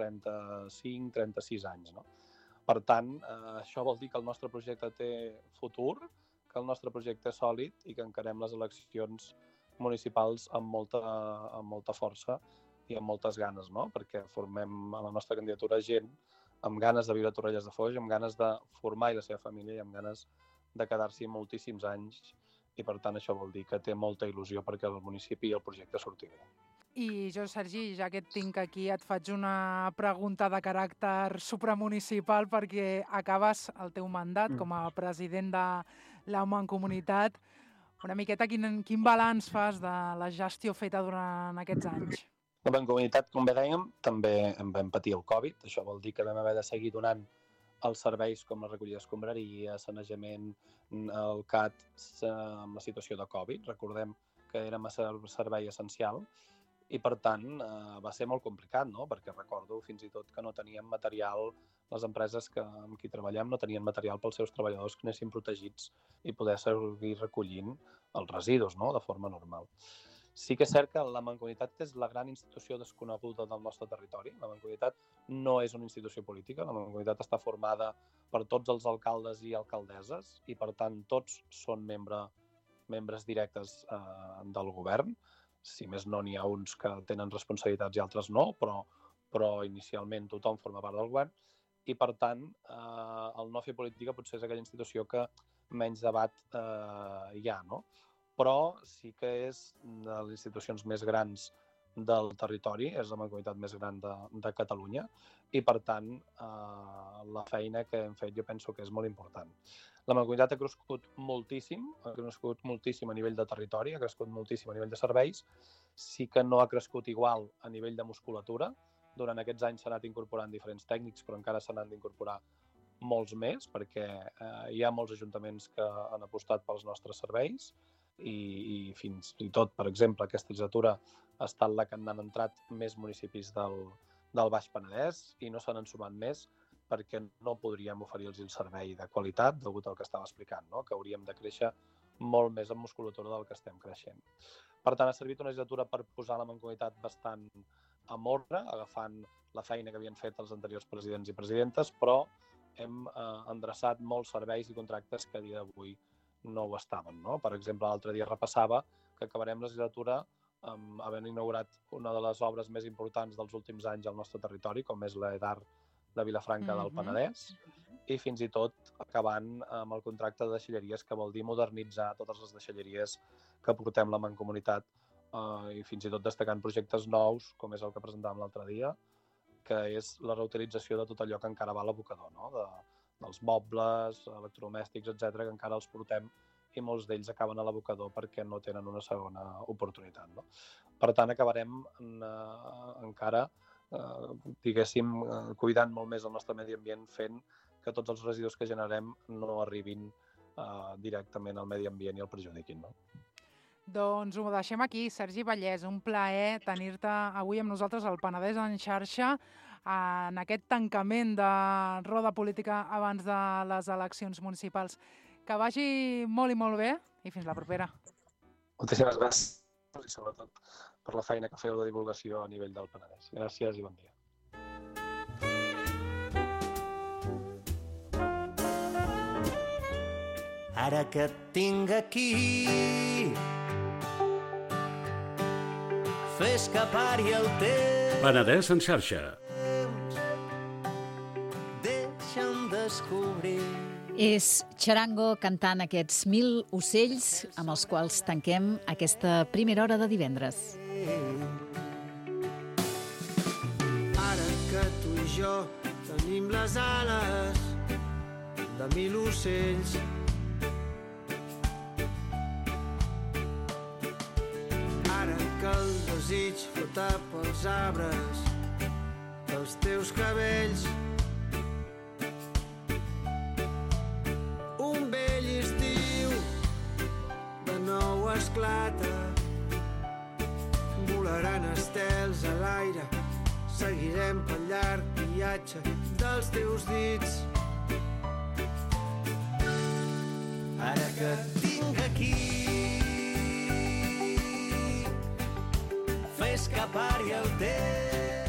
35-36 anys, no? Per tant, això vol dir que el nostre projecte té futur, que el nostre projecte és sòlid i que encarem les eleccions municipals amb molta força i amb moltes ganes, no? Perquè formem a la nostra candidatura gent amb ganes de viure a Torrelles de Foix, amb ganes de formar la seva família i amb ganes de quedar-s'hi moltíssims anys i, per tant, això vol dir que té molta il·lusió perquè el municipi i el projecte surti bé. I jo, Sergi, ja que et tinc aquí, et faig una pregunta de caràcter supramunicipal perquè acabes el teu mandat com a president de la Mancomunitat. Una miqueta, quin balanç fas de la gestió feta durant aquests anys? La Mancomunitat, com bé dèiem, també en vam patir el Covid. Això vol dir que vam haver de seguir donant els serveis com la recollida d'escombraria, sanejament, el CAT, amb la situació de Covid. Recordem que érem a servei essencial i, per tant, va ser molt complicat, no? Perquè recordo fins i tot que no teníem material, les empreses amb qui treballem no tenien material pels seus treballadors que anessin protegits i poder seguir recollint els residus, no? De forma normal. Sí que és cert que la Mancomunitat és la gran institució desconeguda del nostre territori. La Mancomunitat no és una institució política, la Mancomunitat està formada per tots els alcaldes i alcaldesses i, per tant, tots són membres directes del govern. Si més no, n'hi ha uns que tenen responsabilitats i altres no, però inicialment tothom forma part del govern i, per tant, el no fer política potser és aquella institució que menys debat hi ha, no? Però sí que és de les institucions més grans del territori, és la Mancomunitat més gran de Catalunya i, per tant, la feina que hem fet jo penso que és molt important. La Mancomunitat ha crescut moltíssim a nivell de territori, ha crescut moltíssim a nivell de serveis, sí que no ha crescut igual a nivell de musculatura. Durant aquests anys s'han anat incorporant diferents tècnics, però encara s'han anat d'incorporar molts més, perquè hi ha molts ajuntaments que han apostat pels nostres serveis i fins i tot, per exemple, aquesta legislatura ha estat la que han entrat més municipis del Baix Penedès i no se n'han sumat més perquè no podríem oferir-los el servei de qualitat degut al que estava explicant, no? Que hauríem de créixer molt més en musculatura del que estem creixent. Per tant, ha servit una legislatura per posar la Mancomunitat bastant en ordre, agafant la feina que havien fet els anteriors presidents i presidentes, però hem endreçat molts serveis i contractes que a dia d'avui no ho estaven, no? Per exemple, l'altre dia repassava que acabarem la legislatura havent inaugurat una de les obres més importants dels últims anys al nostre territori, com és l'EDAR de Vilafranca del Penedès, i fins i tot acabant amb el contracte de deixalleries, que vol dir modernitzar totes les deixalleries que portem la Mancomunitat i fins i tot destacant projectes nous, com és el que presentàvem l'altre dia, que és la reutilització de tot allò que encara va a l'abocador, no? Dels mobles, electrodomèstics, etc., que encara els portem i molts d'ells acaben a l'abocador perquè no tenen una segona oportunitat, no? Per tant, acabarem encara, diguéssim, cuidant molt més el nostre medi ambient, fent que tots els residus que generem no arribin directament al medi ambient i el perjudiquin, no? Doncs ho deixem aquí. Sergi Vallès, un plaer tenir-te avui amb nosaltres al Penedès en xarxa en aquest tancament de roda política abans de les eleccions municipals. Que vagi molt i molt bé i fins la propera. Moltíssimes gràcies i sobretot per la feina que feu de divulgació a nivell del Penedès. Gràcies i bon dia. Ara que et tinc aquí, fes que pari el temps. Penedès en xarxa. Deixa'm descobrir. És Charango cantant aquests 1000 ocells amb els quals tanquem aquesta primera hora de divendres. Ara que tu i jo tenim les ales de 1000 ocells, ara que el desig flota pels arbres dels teus cabells, un vell estiu de nou esclata, volaran estels a l'aire, seguirem pel llarg viatge dels teus dits. Ara que et tinc aquí, fes que pari el temps.